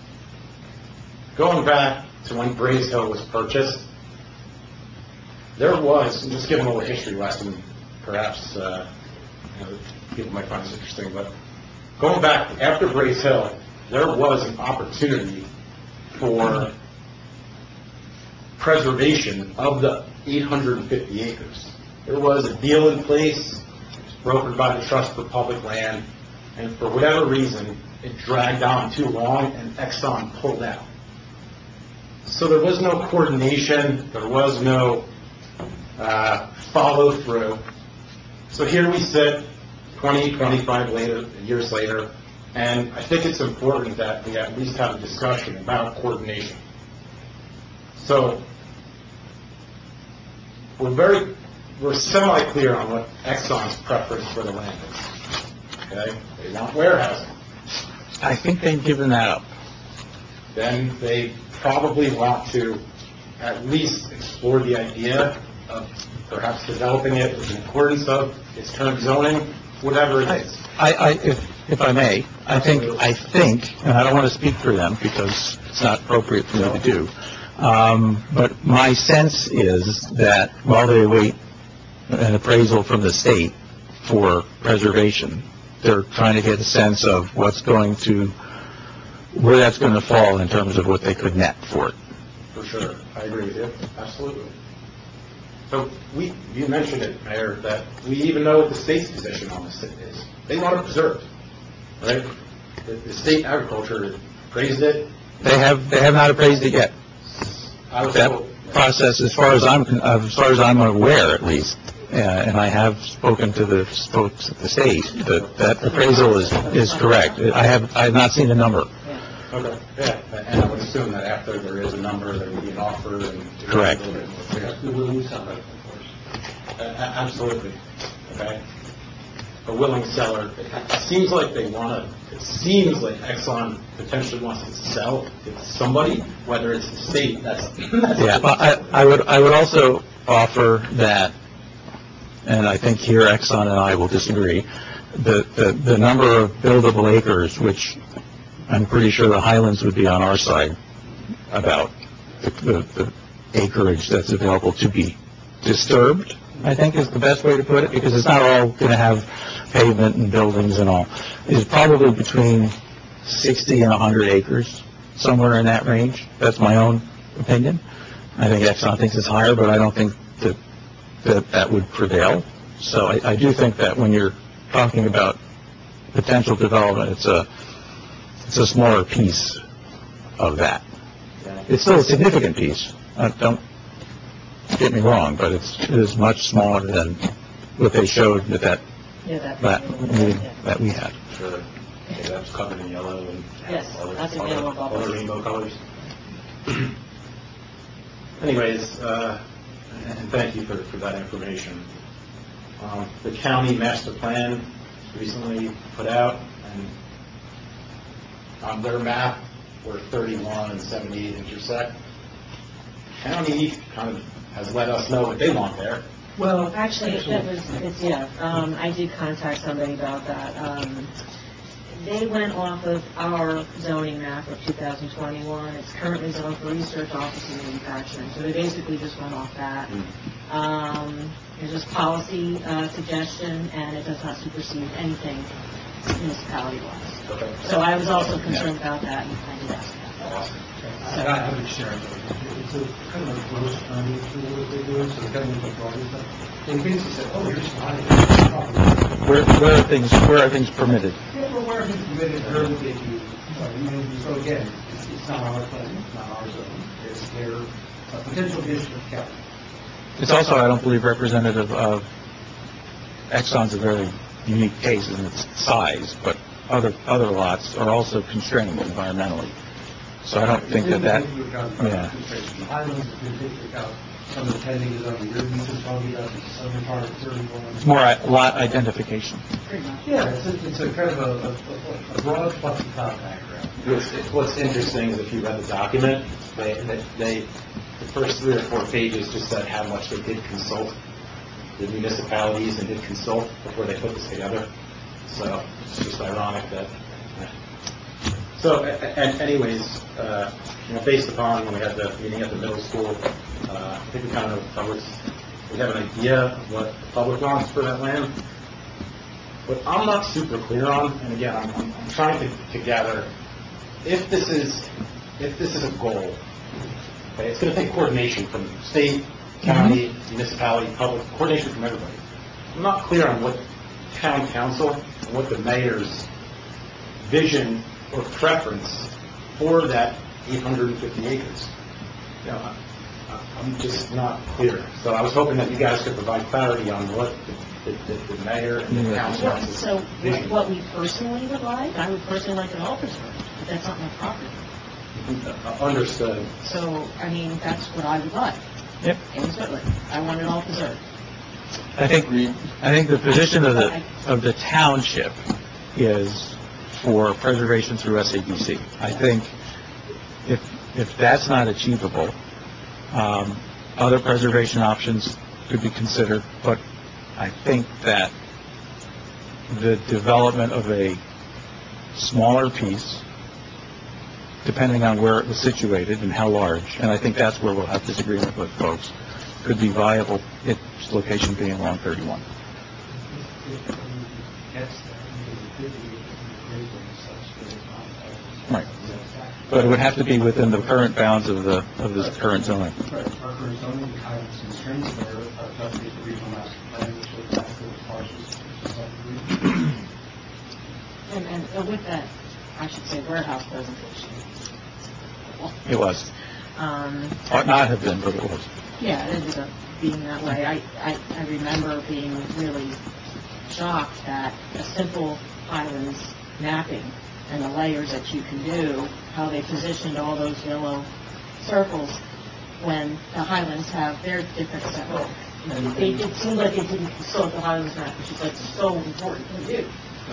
going back to when Grays Hill was purchased, there was, and just giving a little history lesson, perhaps uh, you know, people might find this interesting, but going back after Grays Hill, there was an opportunity for preservation of the eight hundred fifty acres. There was a deal in place, it was brokered by the Trust for Public Land, and for whatever reason, it dragged on too long, and Exxon pulled out. So there was no coordination, there was no uh, follow-through. So here we sit, twenty, twenty-five later, years later, and I think it's important that we at least have a discussion about coordination. So we're very We're semi-clear on what Exxon's preference for the land is. Okay? They want warehousing. I think they've given that up. Then they probably want to at least explore the idea of perhaps developing it in accordance of its current zoning, whatever it is. I, I, if, if I may, I think, I think, and I don't want to speak for them because it's not appropriate for me to do, um, but my sense is that while they await an appraisal from the state for preservation, they're trying to get a sense of what's going to, where that's going to fall in terms of what they could net for it. For sure. I agree with you. Absolutely. So we, you mentioned it, Mayor, that we even know what the state's position on this is. They want to preserve, right? The, the state agriculture appraised it. They have, they have not appraised it yet. I was That told, process, as far as I'm, as far as I'm aware at least, uh, and I have spoken to the folks at the state, that that appraisal is, is correct. I have, I have not seen the number. okay, yeah, and I would assume that after there is a number, there would be an offer and. Correct. A little bit more clear. The willing seller, of course. A- a- Absolutely, okay? A willing seller. It it seems like they want to, it seems like Exxon potentially wants to sell to somebody, whether it's the state, that's. that's- Yeah, well, I, I would, I would also offer that, and I think here Exxon and I will disagree, the, the, the number of buildable acres, which I'm pretty sure the Highlands would be on our side about, the, the, the acreage that's available to be disturbed, I think is the best way to put it, because it's not all going to have pavement and buildings and all, is probably between sixty and one hundred acres, somewhere in that range. That's my own opinion. I think Exxon thinks it's higher, but I don't think that that, that would prevail. So I, I do think that when you're talking about potential development, it's a it's a smaller piece of that. It's still a significant piece. Uh, don't get me wrong, but it's, it is much smaller than what they showed at that, Yeah, that- that meeting that we had. Sure. Okay, that's covered in yellow and Yes, other, that's in other- yellow bubbles. other rainbow colors. Anyways, uh, and thank you for, for that information. Um, the county master plan recently put out, and on their map where thirty-one and seventy-eight intersect, county kind of has let us know what they want there. Well, actually, that was, it's, yeah, um, I did contact somebody about that. Um, they went off of our zoning map of two thousand twenty-one. It's currently zoned for research, office, and manufacturing. So they basically just went off that. Um, there's just policy, uh, suggestion, and it does not supersede anything municipality-wise. Okay. So I was also concerned about that, and I did ask that. Awesome. I I would share it. It's a kind of a gross planning tool that they're doing, so the government will draw this up. They basically said, oh, here's mine. Where, where are things, where are things permitted? Yeah, well, where it's permitted, where would they do? So, you know, so again, it's, it's not our plan, it's not our zone, it's their uh, potential district of county. It's also, I don't believe, representative of, Exxon's a very unique case in its size, but other, other lots are also constrained environmentally. So I don't think that that, yeah. The Highlands have been taken into account, some of the pending is over here, this is talking about the southern part of thirty-one. It's more i- lot identification. Yeah, it's a, it's a kind of a, a, a broad flexi-cloud background. What's, what's interesting is if you read the document, they, they, they, the first three or four pages just said how much they did consult the municipalities and did consult before they put this together. So it's just ironic that. uh, So, a- a- and anyways, uh, you know, based upon when we had the meeting at the middle school, uh, I think we kind of know the public's, we have an idea of what the public wants for that land. What I'm not super clear on, and again, I'm, I'm I'm trying to, to gather, if this is, if this is a goal, okay, it's going to take coordination from state, county, municipality, public, coordination from everybody. I'm not clear on what town council and what the mayor's vision or preference for that eight hundred fifty acres. You know, I- I'm just not clear. So I was hoping that you guys could provide clarity on what the, the, the mayor and the council Well, wants. So what what we personally would like, I would personally like it all preserved, but that's not my property. Uh, Understood. So, I mean, that's what I would like. Yep. Absolutely. I want it all preserved. I think, I think the position of the, of the township is for preservation through S A B C. I think if, if that's not achievable, um, other preservation options could be considered, but I think that the development of a smaller piece, depending on where it was situated and how large, and I think that's where we'll have disagreement with folks, could be viable, its location being along thirty-one. Right. But it would have to be within the current bounds of the, of the current zoning. Right, our current zoning, the Highlands constraints there, uh, update the regional master plan, which would pass those parcels. And, and uh, with that, I should say warehouse presentation. It was. Um, Ought not have been, but it was. Yeah, it ended up being that way. I, I, I remember being really shocked that a simple Highlands mapping and the layers that you can do, how they positioned all those yellow circles when the Highlands have their different setbacks. You know, they, it seemed like they didn't consult the Highlands map, which is like so important to do.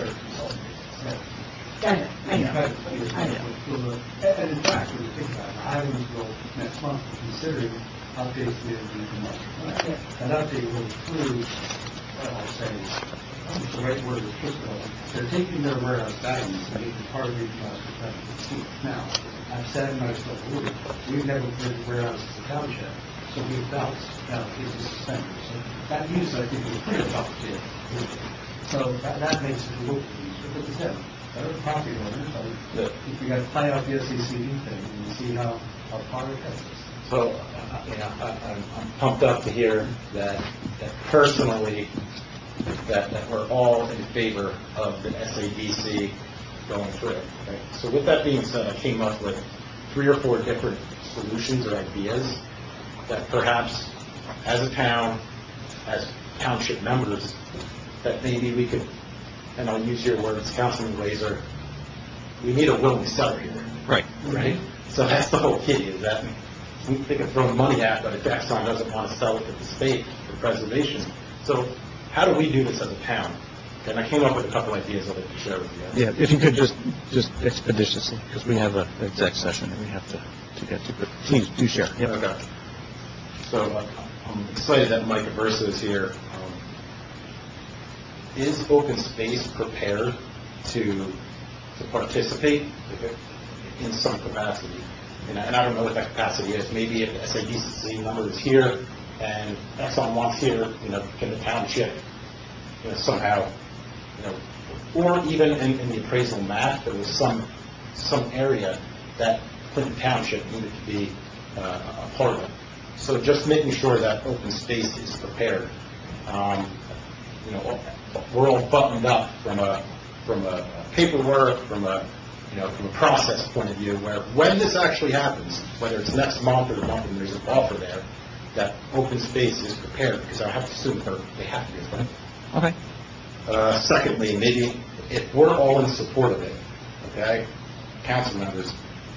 I know, I know, I know. And in fact, when you think about it, the Highlands will, next month, be considering updates the the master plan. That update will include, uh, I'll say, what's the right word, they're taking their warehouse values and making part of the master plan complete. Now, I've said in my story, we've never put warehouse as a township, so we've balanced allocated to suspenders. So that use, I think, is pretty complicated. So that, that makes it a little easier. But it's them, they're the property owners. But if you got to play out the S A C D thing and see how, how far it gets. So, uh, you know, I- I'm I'm pumped up to hear that, that personally, that, that we're all in favor of the S A D C going through. Right? So with that being said, I came up with three or four different solutions or ideas that perhaps, as a town, as township members, that maybe we could, and I'll use your words, Councilman Glazer, we need a willing seller here. Right. Right? So that's the whole key, is that we they can throw money at, but if Exxon doesn't want to sell it to the state for preservation. So how do we do this as a town? And I came up with a couple ideas I'd like to share with you guys. Yeah, if you could just, just expeditiously, because we have an exec session that we have to, to get to, but please do share. Yep. Okay. So uh, I'm excited that Mike Aversa is here. Um, Is open space prepared to to participate in some capacity? And I, and I don't know what that capacity is. Maybe if the S A D C number is here and Exxon wants here, you know, can the township, you know, somehow, you know, or even in, in the appraisal map, there was some some area that Clinton Township needed to be uh, a part of. So just making sure that open space is prepared. Um, you know, we're all buttoned up from a from a paperwork, from a you know, from a process point of view, where when this actually happens, whether it's next month or the month and there's an offer there, that open space is prepared, because I have to assume that they have to be affected. Okay. Uh, secondly, maybe if we're all in support of it, okay, council members,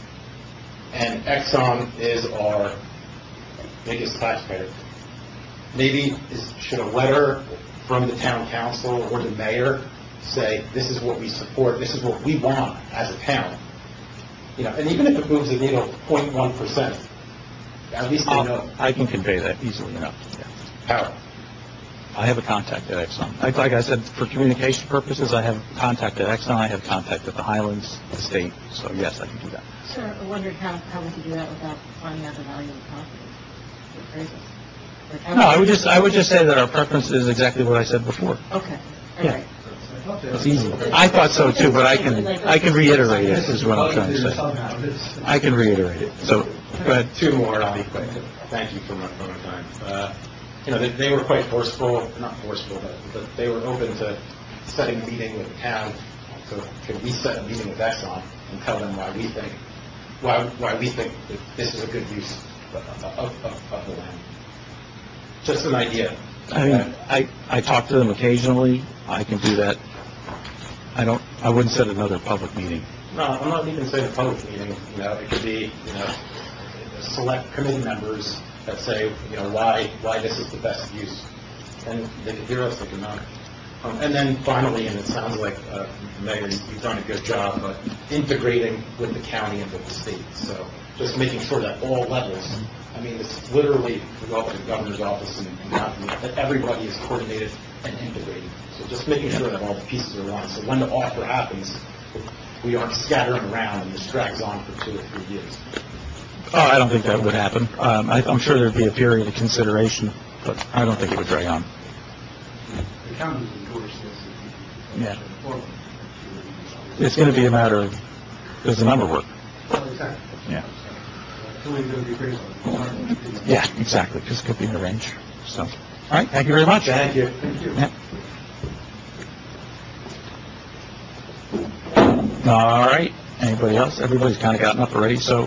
and Exxon is our biggest taxpayer, maybe is, should a letter from the town council or the mayor say, this is what we support, this is what we want as a town, you know, and even if it moves the needle zero point one percent, at least they know. I can convey that easily enough. Yeah. How? I have a contact at Exxon. Like, like I said, for communication purposes, I have contact at Exxon, I have contact at the Highlands, the state, so yes, I can do that. Sure, I wondered how, how would you do that without finding out the value of the property? The appraisal? Like, how No, I would just, I would just say that our preference is exactly what I said before. Okay, all Yeah. right. It's easy. I thought so too, but I can, I can reiterate it, is what I'm trying to say. I can reiterate it. So, go ahead. Two more, I'll be quick. Thank you for my, for my time. Uh, you know, they, they were quite forceful, not forceful, but, but they were open to setting a meeting with the town. So could we set a meeting with Exxon and tell them why we think, why, why we think that this is a good use of, of, of, of the land? Just an idea. I mean, I, I talk to them occasionally. I can do that. I don't, I wouldn't set another public meeting. No, I'm not even saying a public meeting, you know, it could be, you know, select committee members that say, you know, why, why this is the best use. And they can hear us, they can not. Um, and then finally, and it sounds like, uh, Mayor, you've done a good job, but integrating with the county and with the state. So just making sure that all levels, I mean, it's literally, we go up to the governor's office and, and not, that everybody is coordinated and integrated. So just making sure that all the pieces are aligned. So when the offer happens, we aren't scattering around and this drags on for two or three years. Oh, I don't think that would happen. Um, I, I'm sure there'd be a period of consideration, but I don't think it would drag on. The county endorsed this. Yeah. It's going to be a matter of, does the number work? Well, exactly. Yeah. It's only going to be appraisal. Yeah, exactly, because it could be in the range. So, all right, thank you very much. Thank you. Thank you. Yeah. All right, anybody else? Everybody's kind of gotten up already, so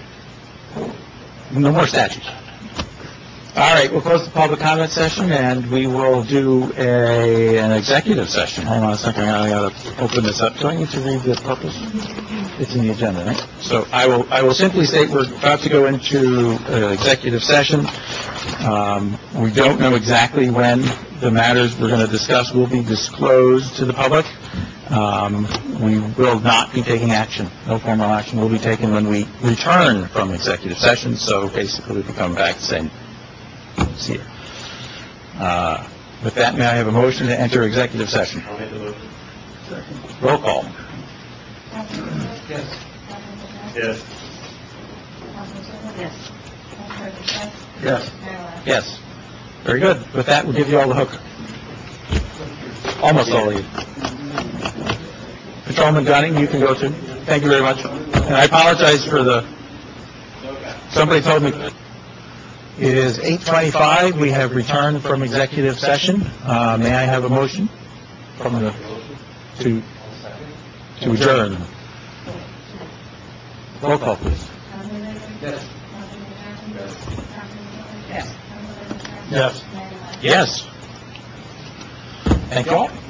no more statutes. All right, we'll close the public comment session, and we will do a, an executive session. Hold on a second, I gotta open this up. Do I need to read the purpose? It's in the agenda, right? So I will, I will simply state we're about to go into uh, executive session. Um, we don't know exactly when the matters we're going to discuss will be disclosed to the public. Um, we will not be taking action. No formal action will be taken when we return from executive session. So basically, we'll be coming back saying, see her. Uh, With that, may I have a motion to enter executive session? I'll make the motion. Roll call. Councilman Yes. Yes. Yes. Yes. Yes. Very good. With that, we'll give you all the hook. Almost all of you. Patrolman Gunning, you can go too. Thank you very much. And I apologize for the, somebody told me, it is eight twenty-five. We have returned from executive session. Uh, may I have a motion from the, to, to adjourn? Roll call, please. Yes. Yes. Yes. Thank you all.